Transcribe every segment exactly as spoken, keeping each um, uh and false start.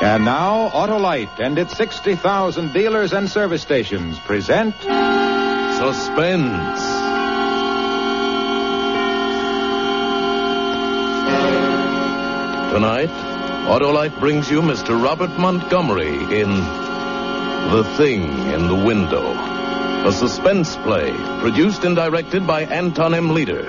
And now, Autolite and its sixty thousand dealers and service stations present... Suspense. Tonight, Autolite brings you Mister Robert Montgomery in The Thing in the Window, a suspense play produced and directed by Anton M. Leader.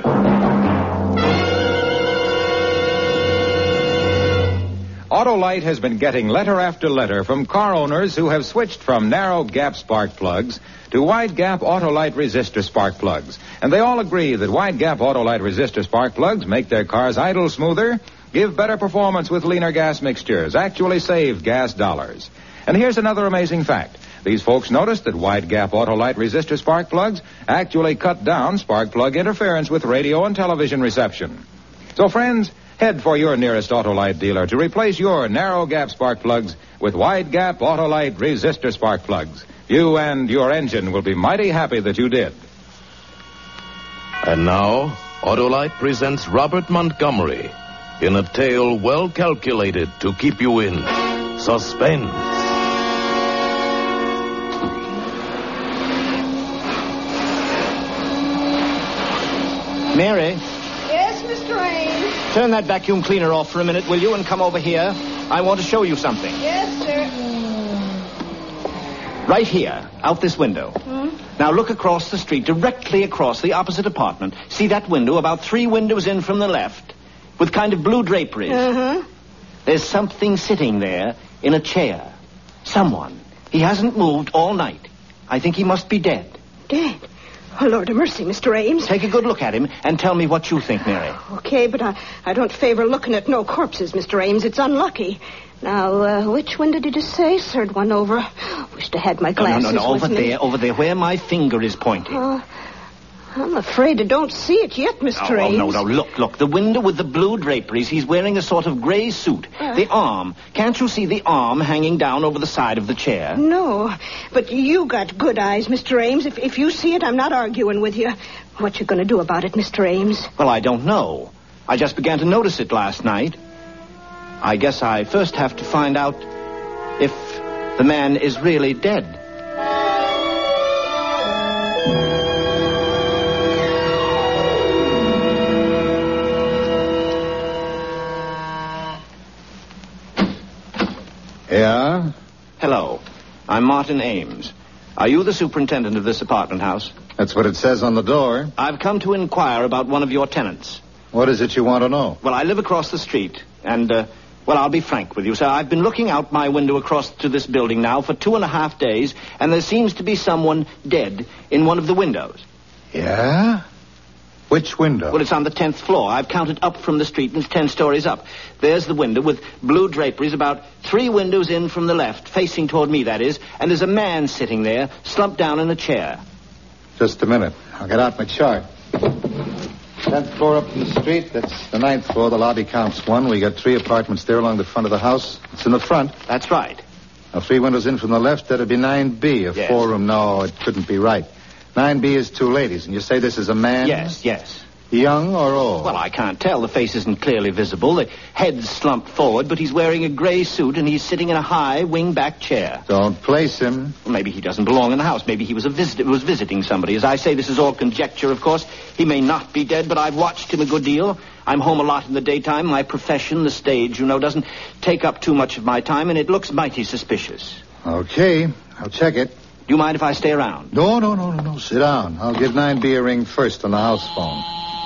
Autolite has been getting letter after letter from car owners who have switched from narrow gap spark plugs to wide gap Autolite resistor spark plugs. And they all agree that wide gap Autolite resistor spark plugs make their cars idle smoother, give better performance with leaner gas mixtures, actually save gas dollars. And here's another amazing fact. These folks noticed that wide gap Autolite resistor spark plugs actually cut down spark plug interference with radio and television reception. So friends, head for your nearest Autolite dealer to replace your narrow gap spark plugs with wide gap Autolite resistor spark plugs. You and your engine will be mighty happy that you did. And now, Autolite presents Robert Montgomery in a tale well calculated to keep you in suspense. Mary? Yes, Mister Ames? Turn that vacuum cleaner off for a minute, will you, and come over here. I want to show you something. Yes, sir. Right here, out this window. Hmm? Now look across the street, directly across the opposite apartment. See that window about three windows in from the left, with kind of blue draperies? Uh-huh. There's something sitting there in a chair. Someone. He hasn't moved all night. I think he must be dead. Dead? Oh, Lord of mercy, Mister Ames. Take a good look at him and tell me what you think, Mary. Okay, but I, I don't favor looking at no corpses, Mister Ames. It's unlucky. Now, uh, which window did you say? Third one over. Wished I had my glasses No, no, no, no. with Over me. there, over there, where my finger is pointing. Uh, I'm afraid I don't see it yet, Mister Oh, Ames. no, no, look, look. The window with the blue draperies. He's wearing a sort of gray suit. Uh. The arm. Can't you see the arm hanging down over the side of the chair? No, but you got good eyes, Mister Ames. If, if you see it, I'm not arguing with you. What you going to do about it, Mister Ames? Well, I don't know. I just began to notice it last night. I guess I first have to find out if the man is really dead. Yeah? Hello. I'm Martin Ames. Are you the superintendent of this apartment house? That's what it says on the door. I've come to inquire about one of your tenants. What is it you want to know? Well, I live across the street, and, uh, well, I'll be frank with you, sir. I've been looking out my window across to this building now for two and a half days, and there seems to be someone dead in one of the windows. Yeah? Which window? Well, it's on the tenth floor. I've counted up from the street, and it's ten stories up. There's the window with blue draperies, about three windows in from the left, facing toward me, that is, and there's a man sitting there, slumped down in a chair. Just a minute. I'll get out my chart. Tenth floor up from the street. That's the ninth floor. The lobby counts one. We got three apartments there along the front of the house. It's in the front. That's right. Now, three windows in from the left. That'd be nine B. A Yes. four-room. No, it couldn't be right. nine B is two ladies. And you say this is a man? Yes, yes. Young or old? Well, I can't tell. The face isn't clearly visible. The head's slumped forward, but he's wearing a gray suit, and he's sitting in a high, wing-back chair. Don't place him. Well, maybe he doesn't belong in the house. Maybe he was a visit- was visiting somebody. As I say, this is all conjecture, of course. He may not be dead, but I've watched him a good deal. I'm home a lot in the daytime. My profession, the stage, you know, doesn't take up too much of my time, and it looks mighty suspicious. Okay. I'll check it. Do you mind if I stay around? No, no, no, no, no. Sit down. I'll give nine B a ring first on the house phone.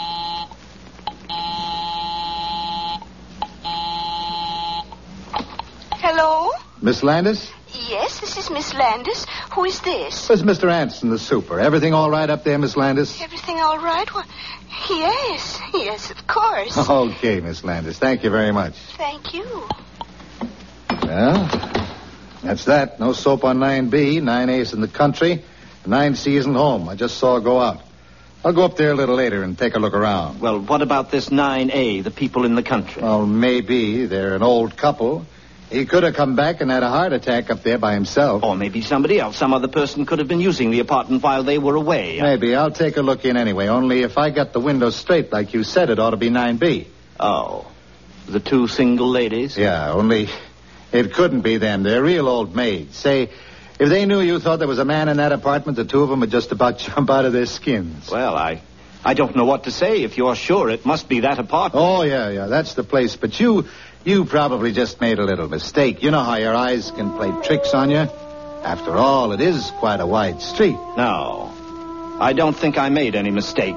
Hello? Miss Landis? Yes, this is Miss Landis. Who is this? This is Mister Anson, the super. Everything all right up there, Miss Landis? Everything all right? Well, yes. Yes, of course. Okay, Miss Landis. Thank you very much. Thank you. Well, that's that. No soap on nine B. nine A is in the country. nine C isn't home. I just saw her go out. I'll go up there a little later and take a look around. Well, what about this nine A, the people in the country? Well, maybe. They're an old couple. He could have come back and had a heart attack up there by himself. Or maybe somebody else. Some other person could have been using the apartment while they were away. Maybe. I'll take a look in anyway. Only if I got the window straight like you said, it ought to be nine B. Oh. The two single ladies? Yeah, only It couldn't be them. They're real old maids. Say, if they knew you thought there was a man in that apartment, the two of them would just about jump out of their skins. Well, I... I don't know what to say. If you're sure, it must be that apartment. Oh, yeah, yeah, that's the place. But you, you probably just made a little mistake. You know how your eyes can play tricks on you? After all, it is quite a wide street. No, I don't think I made any mistake.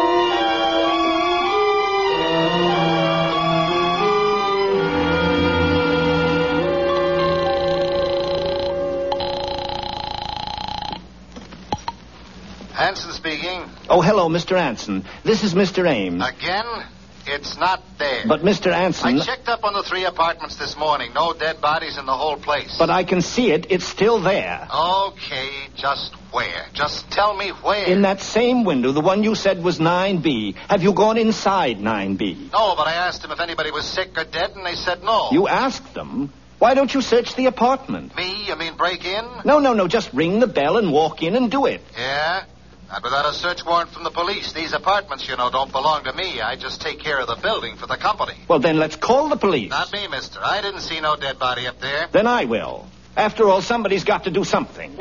Hanson speaking. Oh, hello, Mister Anson. This is Mister Ames. Again? It's not there. But, Mister Anson... I checked up on the three apartments this morning. No dead bodies in the whole place. But I can see it. It's still there. Okay, just where? Just tell me where. In that same window, the one you said was nine B. Have you gone inside nine B? No, but I asked them if anybody was sick or dead, and they said no. You asked them? Why don't you search the apartment? Me? You mean break in? No, no, no. Just ring the bell and walk in and do it. Yeah? Not without a search warrant from the police. These apartments, you know, don't belong to me. I just take care of the building for the company. Well, then let's call the police. Not me, mister. I didn't see no dead body up there. Then I will. After all, somebody's got to do something.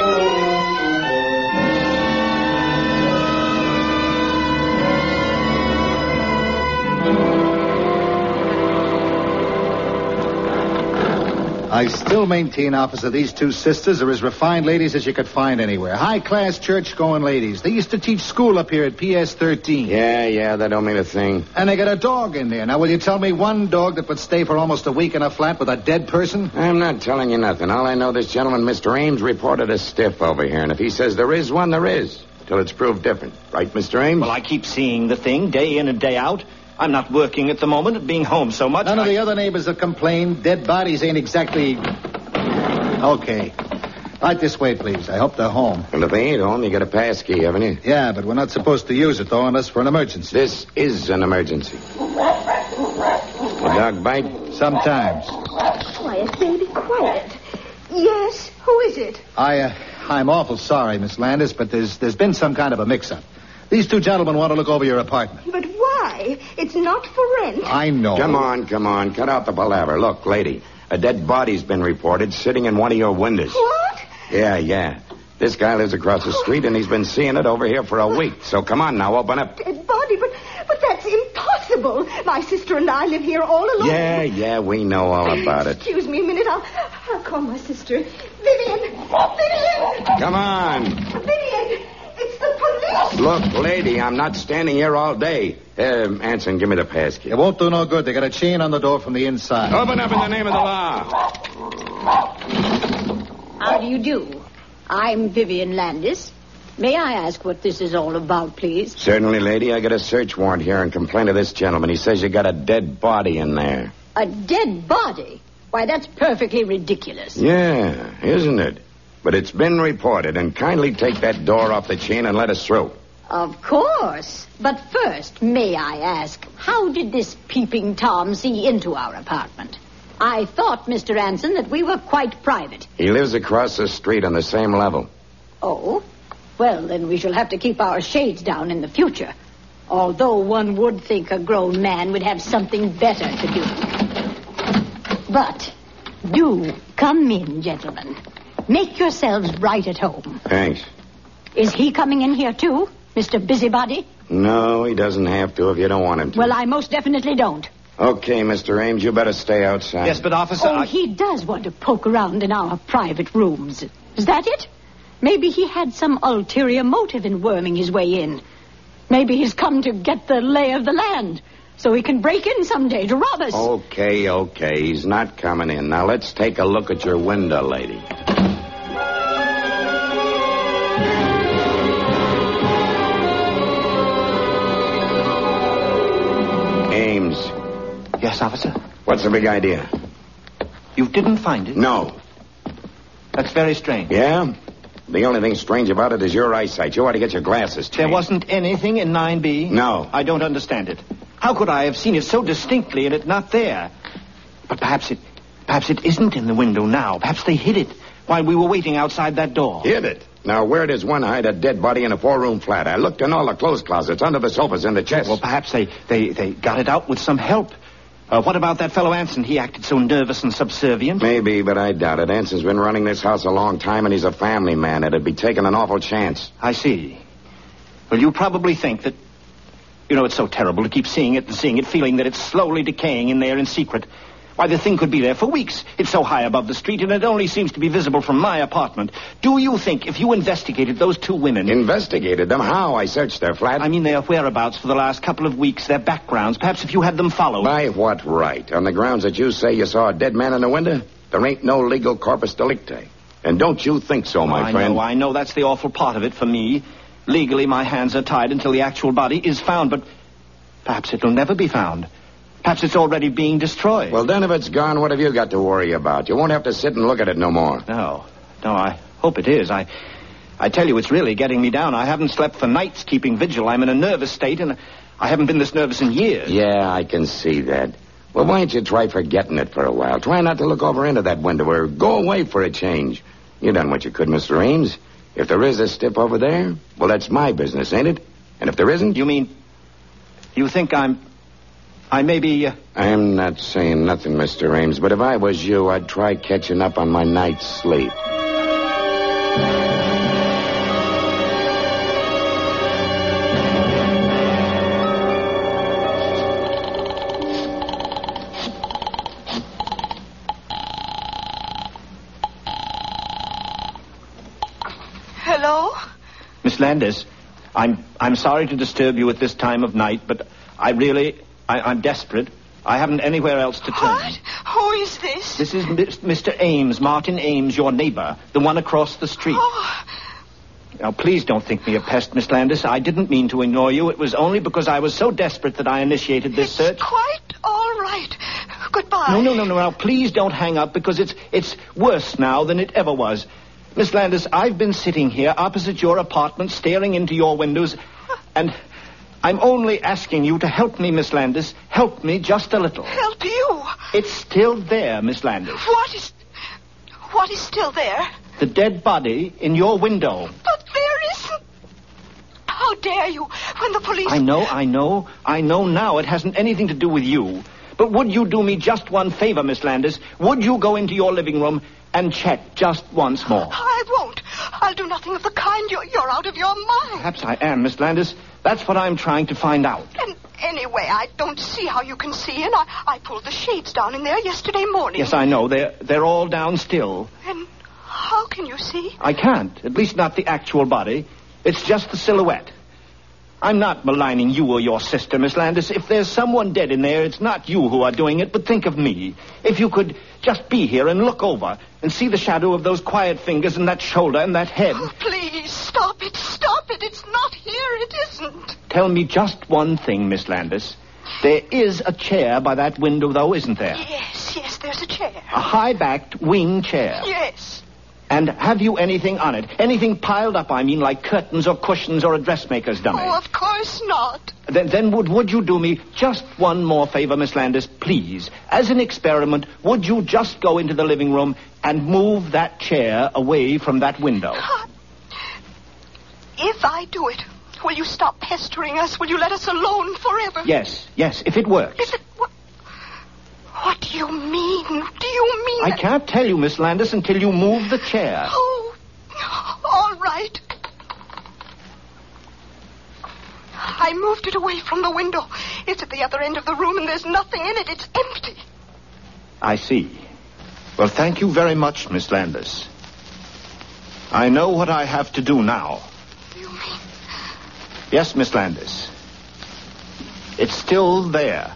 I still maintain, officer, these two sisters are as refined ladies as you could find anywhere. High-class church-going ladies. They used to teach school up here at P S thirteen. Yeah, yeah, that don't mean a thing. And they got a dog in there. Now, will you tell me one dog that would stay for almost a week in a flat with a dead person? I'm not telling you nothing. All I know, this gentleman, Mister Ames, reported a stiff over here. And if he says there is one, there is. Till it's proved different. Right, Mister Ames? Well, I keep seeing the thing day in and day out. I'm not working at the moment at being home so much. None I... of the other neighbors have complained. Dead bodies ain't exactly... Okay. Right this way, please. I hope they're home. And if they ain't home, you got a pass key, haven't you? Yeah, but we're not supposed to use it, though, unless for an emergency. This is an emergency. A dog bite? Sometimes. Quiet, baby, quiet. Yes, who is it? I, uh, I'm awful sorry, Miss Landis, but there's there's been some kind of a mix-up. These two gentlemen want to look over your apartment. But why? It's not for rent. I know. Come on, come on. Cut out the palaver. Look, lady, a dead body's been reported sitting in one of your windows. What? Yeah, yeah. This guy lives across the street, and he's been seeing it over here for a week. So come on now, open up. Dead body, but but that's impossible. My sister and I live here all alone. Yeah, yeah, we know all about it. Excuse me a minute. I'll, I'll call my sister. Vivian! Vivian! Come on. Vivian! It's the police! Look, lady, I'm not standing here all day. Uh, Anson, give me the pass key. It won't do no good. They got a chain on the door from the inside. Open up in the name of the law. How do you do? I'm Vivian Landis. May I ask what this is all about, please? Certainly, lady. I got a search warrant here and complaint of this gentleman. He says you got a dead body in there. A dead body? Why, that's perfectly ridiculous. Yeah, isn't it? But it's been reported, and kindly take that door off the chain and let us through. Of course. But first, may I ask, how did this peeping Tom see into our apartment? I thought, Mister Anson, that we were quite private. He lives across the street on the same level. Oh? Well, then we shall have to keep our shades down in the future. Although one would think a grown man would have something better to do. But do come in, gentlemen. Make yourselves right at home. Thanks. Is he coming in here, too, Mister Busybody? No, he doesn't have to if you don't want him to. Well, I most definitely don't. Okay, Mister Ames, you better stay outside. Yes, but, officer... Oh, I... he does want to poke around in our private rooms. Is that it? Maybe he had some ulterior motive in worming his way in. Maybe he's come to get the lay of the land, so he can break in someday to rob us. Okay, okay, he's not coming in. Now, let's take a look at your window, lady. Ames. Yes, officer? What's the big idea? You didn't find it? No. That's very strange. Yeah? The only thing strange about it is your eyesight. You ought to get your glasses changed. There wasn't anything in nine B? No. I don't understand it. How could I have seen it so distinctly and it not there? But perhaps it... Perhaps it isn't in the window now. Perhaps they hid it while we were waiting outside that door. Hid it? Now, where does one hide a dead body in a four-room flat? I looked in all the clothes closets, under the sofas, in the chest. Well, perhaps they, they, they got it out with some help. Uh, what about that fellow Anson? He acted so nervous and subservient. Maybe, but I doubt it. Anson's been running this house a long time, and he's a family man. It'd be taking an awful chance. I see. Well, you probably think that... You know, it's so terrible to keep seeing it and seeing it, feeling that it's slowly decaying in there in secret. Why, the thing could be there for weeks. It's so high above the street, and it only seems to be visible from my apartment. Do you think if you investigated those two women... Investigated them? How? I searched their flat. I mean their whereabouts for the last couple of weeks, their backgrounds. Perhaps if you had them followed... By what right? On the grounds that you say you saw a dead man in the window? There ain't no legal corpus delicti. And don't you think so, my oh, I friend? know, I know. That's the awful part of it for me. Legally, my hands are tied until the actual body is found, but perhaps it'll never be found. Perhaps it's already being destroyed. Well, then if it's gone, what have you got to worry about? You won't have to sit and look at it no more. No. No, I hope it is. I I tell you, it's really getting me down. I haven't slept for nights keeping vigil. I'm in a nervous state, and I haven't been this nervous in years. Yeah, I can see that. Well, why don't you try forgetting it for a while? Try not to look over into that window or go away for a change. You done what you could, Mister Ames. If there is a stiff over there, well, that's my business, ain't it? And if there isn't... You mean... You think I'm... I may be... Uh... I'm not saying nothing, Mister Ames, but if I was you, I'd try catching up on my night's sleep. Hello? Miss Landis, I'm I'm sorry to disturb you at this time of night, but I really... I, I'm desperate. I haven't anywhere else to turn. What? Who is this? This is Mister Ames, Martin Ames, your neighbor, the one across the street. Oh. Now, please don't think me a pest, Miss Landis. I didn't mean to ignore you. It was only because I was so desperate that I initiated this it's search. Quite all right. Goodbye. No, no, no, no. Now, please don't hang up, because it's it's worse now than it ever was. Miss Landis, I've been sitting here opposite your apartment, staring into your windows, and... I'm only asking you to help me, Miss Landis. Help me just a little. Help you? It's still there, Miss Landis. What is... What is still there? The dead body in your window. But there isn't... How dare you, when the police... I know, I know. I know now it hasn't anything to do with you. But would you do me just one favor, Miss Landis? Would you go into your living room and check just once more? I won't. I'll do nothing of the kind. You're, you're out of your mind. Perhaps I am, Miss Landis. That's what I'm trying to find out. And anyway, I don't see how you can see, and I, I pulled the shades down in there yesterday morning. Yes, I know. They're, they're all down still. And how can you see? I can't. At least not the actual body. It's just the silhouette. I'm not maligning you or your sister, Miss Landis. If there's someone dead in there, it's not you who are doing it, but think of me. If you could just be here and look over and see the shadow of those quiet fingers and that shoulder and that head. Oh, please, stop it, stop it. It's not here, it isn't. Tell me just one thing, Miss Landis. There is a chair by that window, though, isn't there? Yes, yes, there's a chair. A high-backed wing chair. Yes. And have you anything on it? Anything piled up, I mean, like curtains or cushions or a dressmaker's dummy? Oh, of course not. Then, then would, would you do me just one more favor, Miss Landis, please? As an experiment, would you just go into the living room and move that chair away from that window? Uh, if I do it, will you stop pestering us? Will you let us alone forever? Yes, yes, if it works. If it... What, what do you mean? Do you mean... I can't tell you, Miss Landis, until you move the chair. Oh, all right. I moved it away from the window. It's at the other end of the room, and there's nothing in it. It's empty. I see. Well, thank you very much, Miss Landis. I know what I have to do now. You mean... Yes, Miss Landis. It's still there.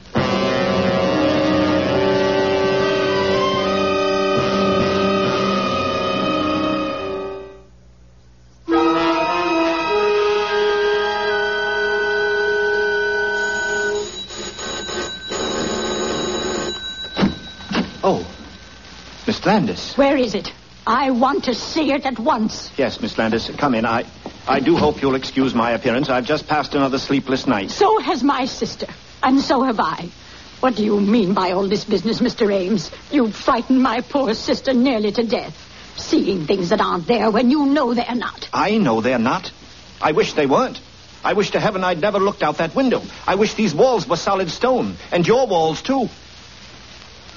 Oh, Miss Landis. Where is it? I want to see it at once. Yes, Miss Landis, come in. I, I do hope you'll excuse my appearance. I've just passed another sleepless night. So has my sister, and so have I. What do you mean by all this business, Mister Ames? You've frightened my poor sister nearly to death, seeing things that aren't there when you know they're not. I know they're not. I wish they weren't. I wish to heaven I'd never looked out that window. I wish these walls were solid stone, and your walls, too.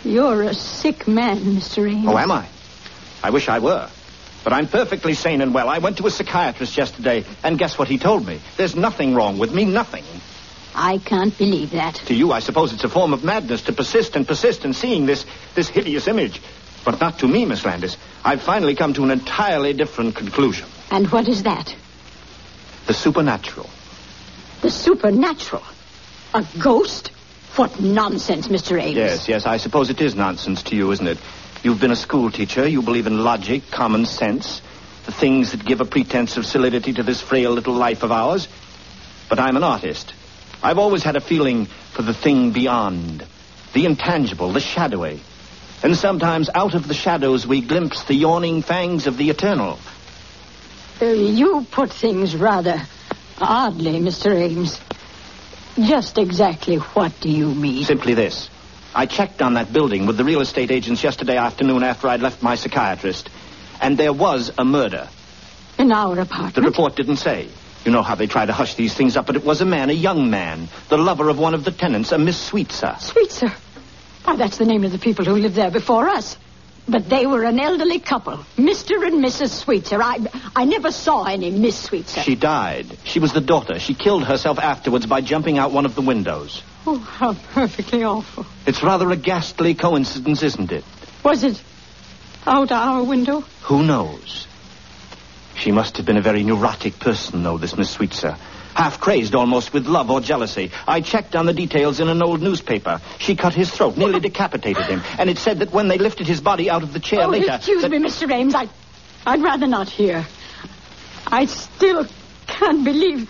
You're a sick man, Mister Ames. Oh, am I? I wish I were. But I'm perfectly sane and well. I went to a psychiatrist yesterday, and guess what he told me? There's nothing wrong with me, nothing. I can't believe that. To you, I suppose it's a form of madness to persist and persist in seeing this, this hideous image. But not to me, Miss Landis. I've finally come to an entirely different conclusion. And what is that? The supernatural. The supernatural? A ghost? What nonsense, Mister Ames. Yes, yes, I suppose it is nonsense to you, isn't it? You've been a school teacher. You believe in logic, common sense, the things that give a pretense of solidity to this frail little life of ours. But I'm an artist. I've always had a feeling for the thing beyond, the intangible, the shadowy. And sometimes out of the shadows we glimpse the yawning fangs of the eternal. Uh, you put things rather oddly, Mister Ames. Just exactly what do you mean? Simply this. I checked on that building with the real estate agents yesterday afternoon after I'd left my psychiatrist. And there was a murder. In our apartment? The report didn't say. You know how they try to hush these things up, but it was a man, a young man, the lover of one of the tenants, a Miss Sweetser. Sweetser? Why, that's the name of the people who lived there before us. But they were an elderly couple, Mister and Missus Sweetser. I, I never saw any Miss Sweetser. She died. She was the daughter. She killed herself afterwards by jumping out one of the windows. Oh, how perfectly awful. It's rather a ghastly coincidence, isn't it? Was it out our window? Who knows? She must have been a very neurotic person, though, this Miss Sweetser. Half crazed almost with love or jealousy. I checked on the details in an old newspaper. She cut his throat, nearly decapitated him. And it said that when they lifted his body out of the chair oh, later... excuse that... me, Mister Ames. I, I'd rather not hear. I still can't believe...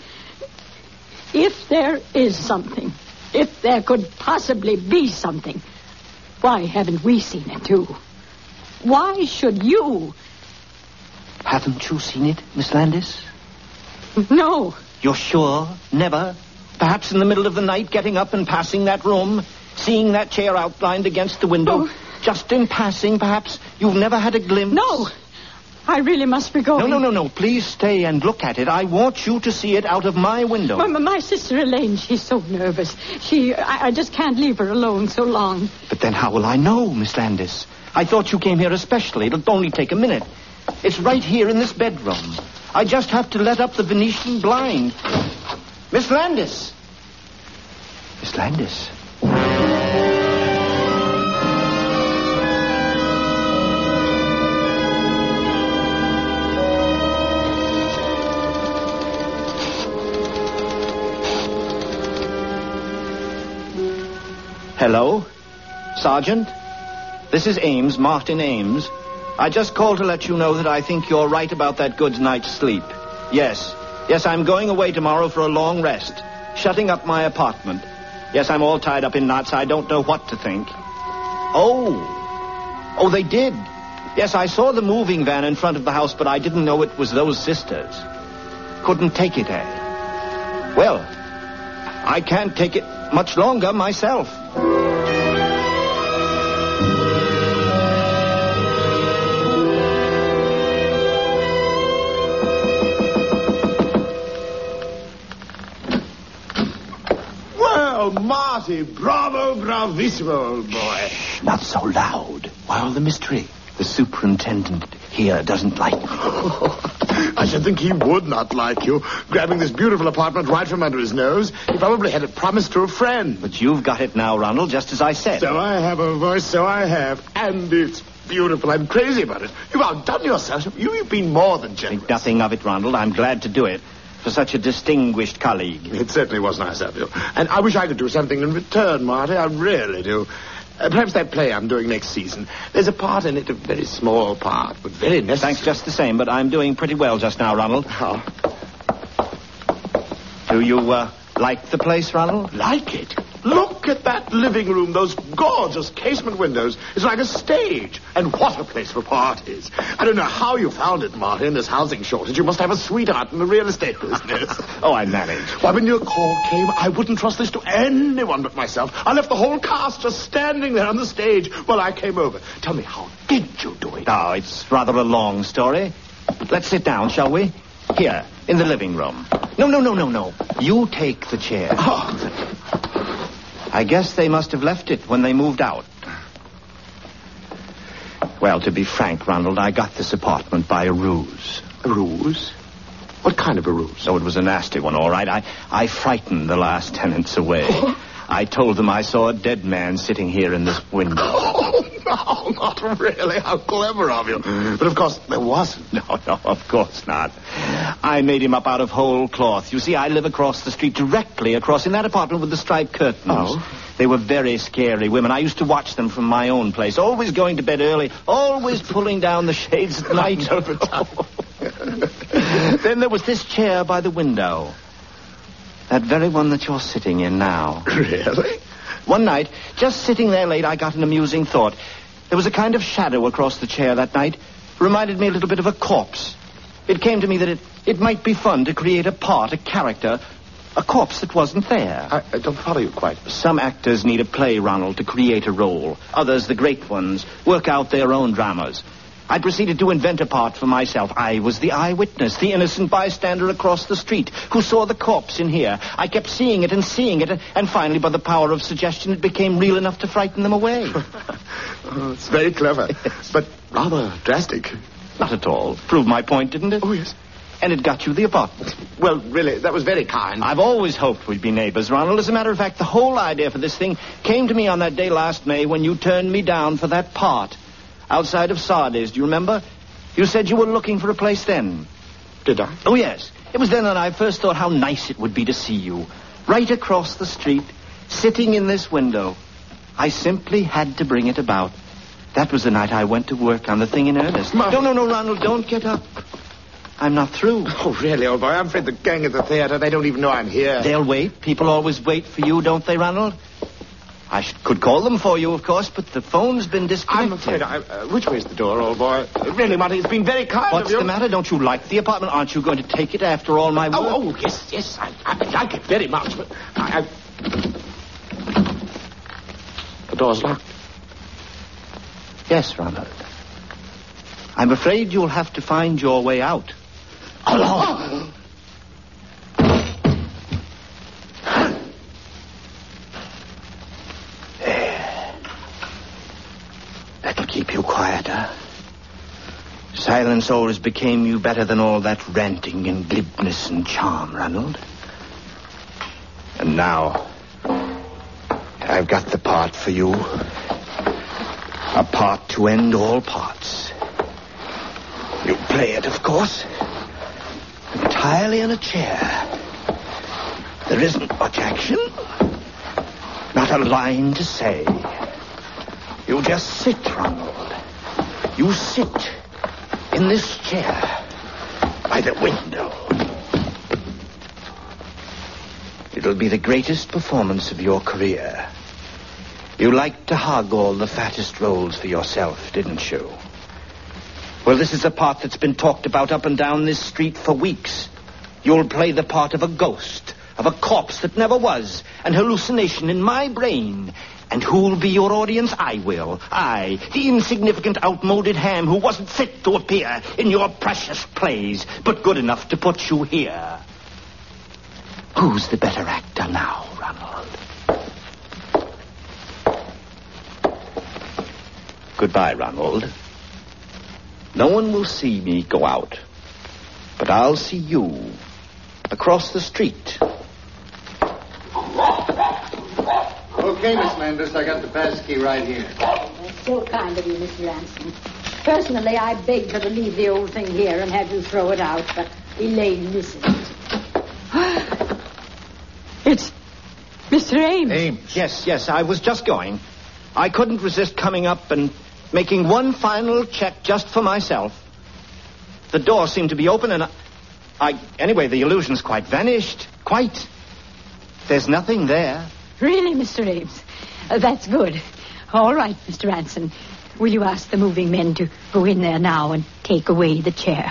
If there is something, if there could possibly be something, why haven't we seen it, too? Why should you... Haven't you seen it, Miss Landis? No. You're sure? Never? Perhaps in the middle of the night, getting up and passing that room, seeing that chair outlined against the window, oh. just in passing, perhaps? You've never had a glimpse? No. I really must be going. No, no, no, no. Please stay and look at it. I want you to see it out of my window. My, my sister Elaine, she's so nervous. She, I, I just can't leave her alone so long. But then how will I know, Miss Landis? I thought you came here especially. It'll only take a minute. It's right here in this bedroom. I just have to let up the Venetian blind. Miss Landis. Miss Landis. Hello? Sergeant? This is Ames, Martin Ames. I just called to let you know that I think you're right about that good night's sleep. Yes. Yes, I'm going away tomorrow for a long rest. Shutting up my apartment. Yes, I'm all tied up in knots. I don't know what to think. Oh. Oh, they did. Yes, I saw the moving van in front of the house, but I didn't know it was those sisters. Couldn't take it, eh? Well, I can't take it much longer myself. Marty, bravo, bravissimo, old boy. Shh, not so loud. Why all the mystery? The superintendent here doesn't like me. I should think he would not like you, grabbing this beautiful apartment right from under his nose. He probably had it promised to a friend. But you've got it now, Ronald, just as I said. So I have a voice, so I have. And it's beautiful. I'm crazy about it. You've outdone yourself. You, you've been more than generous. Think nothing of it, Ronald. I'm glad to do it. For such a distinguished colleague. It certainly was nice of you. And I wish I could do something in return, Marty. I really do. Uh, perhaps that play I'm doing next season. There's a part in it, a very small part, but very necessary. Thanks just the same, but I'm doing pretty well just now, Ronald. How? Do you, uh, like the place, Ronald? Like it? Look at that living room, those gorgeous casement windows. It's like a stage. And what a place for parties. I don't know how you found it, Marty, in this housing shortage. You must have a sweetheart in the real estate business. Oh, I managed. Why, when your call came, I wouldn't trust this to anyone but myself. I left the whole cast just standing there on the stage while I came over. Tell me, how did you do it? Oh, it's rather a long story. Let's sit down, shall we? Here, in the living room. No, no, no, no, no. You take the chair. Oh. I guess they must have left it when they moved out. Well, to be frank, Ronald, I got this apartment by a ruse. A ruse? What kind of a ruse? Oh, it was a nasty one, all right. I, I frightened the last tenants away. I told them I saw a dead man sitting here in this window. Oh, no, not really. How clever of you. But, of course, there wasn't. No, no, of course not. I made him up out of whole cloth. You see, I live across the street, directly across, in that apartment with the striped curtains. Oh? They were very scary women. I used to watch them from my own place, always going to bed early, always pulling down the shades at night. Then there was this chair by the window. That very one that you're sitting in now. Really? One night, just sitting there late, I got an amusing thought. There was a kind of shadow across the chair that night. Reminded me a little bit of a corpse. It came to me that it, it might be fun to create a part, a character, a corpse that wasn't there. I, I don't follow you quite. Some actors need a play, Ronald, to create a role. Others, the great ones, work out their own dramas. I proceeded to invent a part for myself. I was the eyewitness, the innocent bystander across the street who saw the corpse in here. I kept seeing it and seeing it, and, and finally, by the power of suggestion, it became real enough to frighten them away. Oh, it's very clever, but rather drastic. Not at all. Proved my point, didn't it? Oh, yes. And it got you the apartment. Well, really, that was very kind. I've always hoped we'd be neighbors, Ronald. As a matter of fact, the whole idea for this thing came to me on that day last May when you turned me down for that part. Outside of Sardis, do you remember? You said you were looking for a place then. Did I? Oh, yes. It was then that I first thought how nice it would be to see you. Right across the street, sitting in this window. I simply had to bring it about. That was the night I went to work on the thing in earnest. Ma- No, no, no, Ronald, don't get up. I'm not through. Oh, really, old boy? I'm afraid the gang at the theater, they don't even know I'm here. They'll wait. People always wait for you, don't they, Ronald? I sh- could call them for you, of course, but the phone's been disconnected. I'm afraid I... Uh, which way's the door, old boy? Uh, really, Monty, it's been very kind What's of you. the matter? Don't you like the apartment? Aren't you going to take it after all my work? Oh, oh, yes, yes, I, I like it very much, but I... I... The door's locked. Yes, Ronald. I'm afraid you'll have to find your way out. Alone. That'll keep you quieter. Silence always became you better than all that ranting and glibness and charm, Ronald. And now, I've got the part for you. A part to end all parts. You play it, of course. Entirely in a chair. There isn't much action. Not a line to say. You just sit, Ronald. You sit in this chair by the window. It'll be the greatest performance of your career. You liked to hog all the fattest roles for yourself, didn't you? Well, this is a part that's been talked about up and down this street for weeks. You'll play the part of a ghost, of a corpse that never was, an hallucination in my brain. And who'll be your audience? I will. I, the insignificant, outmoded ham who wasn't fit to appear in your precious plays, but good enough to put you here. Who's the better actor now, Ronald? Goodbye, Ronald. No one will see me go out, but I'll see you across the street. Okay, Miss Landis, I got the pass key right here. That's so kind of you, Mister Ransom. Personally, I begged her to leave the old thing here and have you throw it out, but Elaine listened. It's Mister Ames. Ames. Yes, yes, I was just going. I couldn't resist coming up and making one final check just for myself. The door seemed to be open and I... I anyway, the illusion's quite vanished. Quite. There's nothing there. Really, Mister Ames? Uh, that's good. All right, Mister Ransom. Will you ask the moving men to go in there now and take away the chair?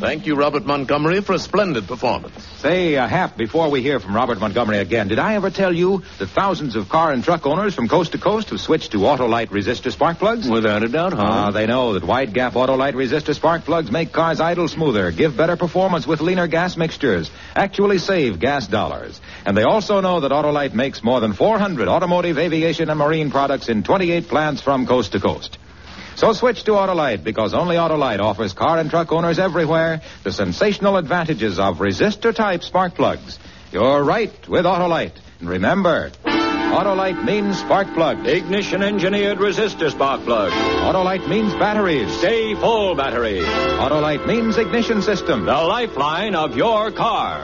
Thank you, Robert Montgomery, for a splendid performance. Say, uh, Hap, before we hear from Robert Montgomery again, did I ever tell you that thousands of car and truck owners from coast to coast have switched to Autolite resistor spark plugs? Without a doubt, huh? Ah, they know that wide gap Autolite resistor spark plugs make cars idle smoother, give better performance with leaner gas mixtures, actually save gas dollars. And they also know that Autolite makes more than four hundred automotive, aviation, and marine products in twenty-eight plants from coast to coast. So switch to Autolite, because only Autolite offers car and truck owners everywhere the sensational advantages of resistor-type spark plugs. You're right with Autolite. And remember, Autolite means spark plugs. Ignition-engineered resistor spark plug. Autolite means batteries. Stay full batteries. Autolite means ignition system. The lifeline of your car.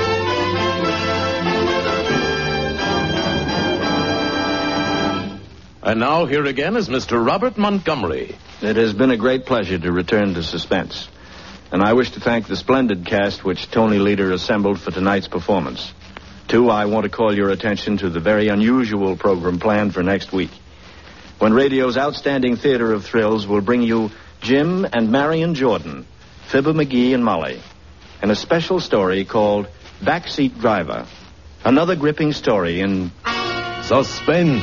And now here again is Mister Robert Montgomery. It has been a great pleasure to return to Suspense. And I wish to thank the splendid cast which Tony Leader assembled for tonight's performance. Too, I want to call your attention to the very unusual program planned for next week, when radio's outstanding theater of thrills will bring you Jim and Marion Jordan, Fibber McGee and Molly, and a special story called Backseat Driver. Another gripping story in Suspense.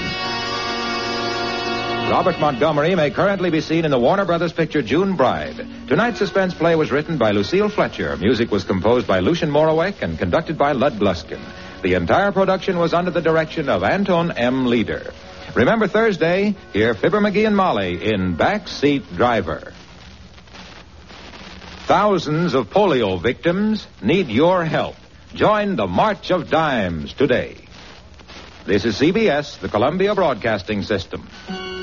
Robert Montgomery may currently be seen in the Warner Brothers picture June Bride. Tonight's suspense play was written by Lucille Fletcher. Music was composed by Lucian Morawek and conducted by Lud Gluskin. The entire production was under the direction of Anton M. Leader. Remember Thursday, hear Fibber McGee and Molly in Backseat Driver. Thousands of polio victims need your help. Join the March of Dimes today. This is C B S, the Columbia Broadcasting System.